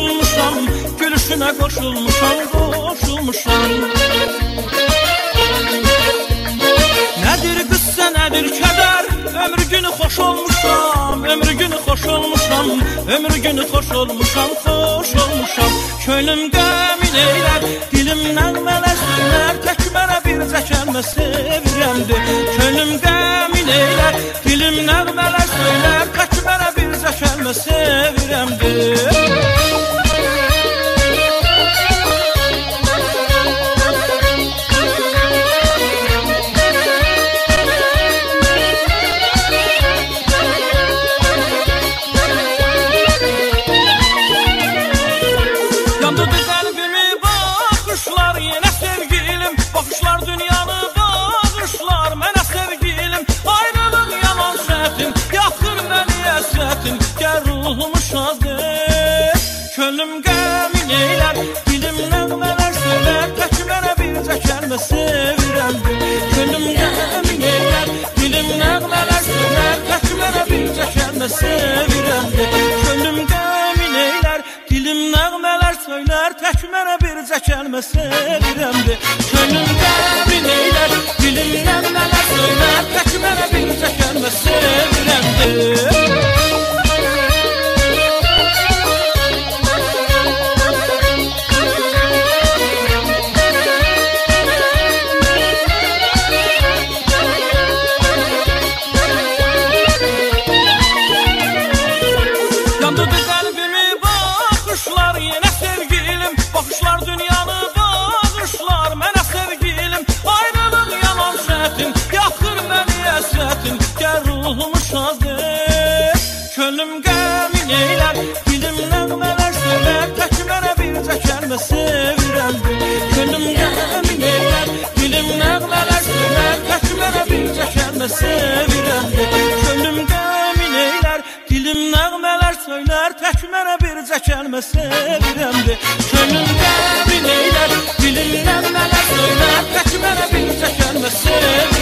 qoşulmuşam, gülüşünə qoşulmuşam, qoşulmuşam. Nədir qıssə, nədir kədər, ömrü günü xoş olmuşam, ömrü günü xoş olmuşam, ömrü günü xoş olmuşam, xoş olmuşam. Könlüm qəmin eylər, dilim nəğmələr söylər, tək mənə bircə kəlmə sevirəmdir. Könlüm qəmin eylər, dilim nəğmələr söylər, tək mənə bircə kəlmə sevirəmdir. Yandırdı qəlbimi baxışlar, yenə sevgilim, baxışlar dünyanı bağışlar, mənə sevgilim. Ayrılıq yaman şərtim, yaxır məni əsrətim, gəl ruhumu şad et. Könlüm qəmin eylər, dilim nəğmələr söylər, tək mənə bircə kəlmə sevirəmdir. Könlüm qəmin eylər, dilim nəğmələr söylər, tək mənə bircə kəlmə sevirəmdir. Könlüm qəmin eylər, dilim nəğmələr söylər, tək mənə bircə kəlmə sevirəmdir. Könlüm qəmin eylər, dilim nəğmələr söylər, tək mənə bircə kəlmə sevirəmdir. Yandırdı qəlbimi baxışlar, yenə sevgilim, baxışlar dünyanı bağışlar, mənə sevgilim. Ayrılıq yaman şərtim, yaxır məni əsrətim, gəl ruhumu şad et. Könlüm qəmin eylər, dilim nəğmələr söylər, tək mənə bircə kəlmə sevirəmdir. Könlüm qəmin eylər, dilim nəğmələr söylər, tək mənə bircə kəlmə sevirəmdir. Könlüm qəmin eylər, dilim nəğmələr söylər, tək mənə bircə kəlmə sevirəmdir. Könlüm qəmin eylər, dilim nəğmələr söylər, tək mənə bircə kəlmə sevirəmdir.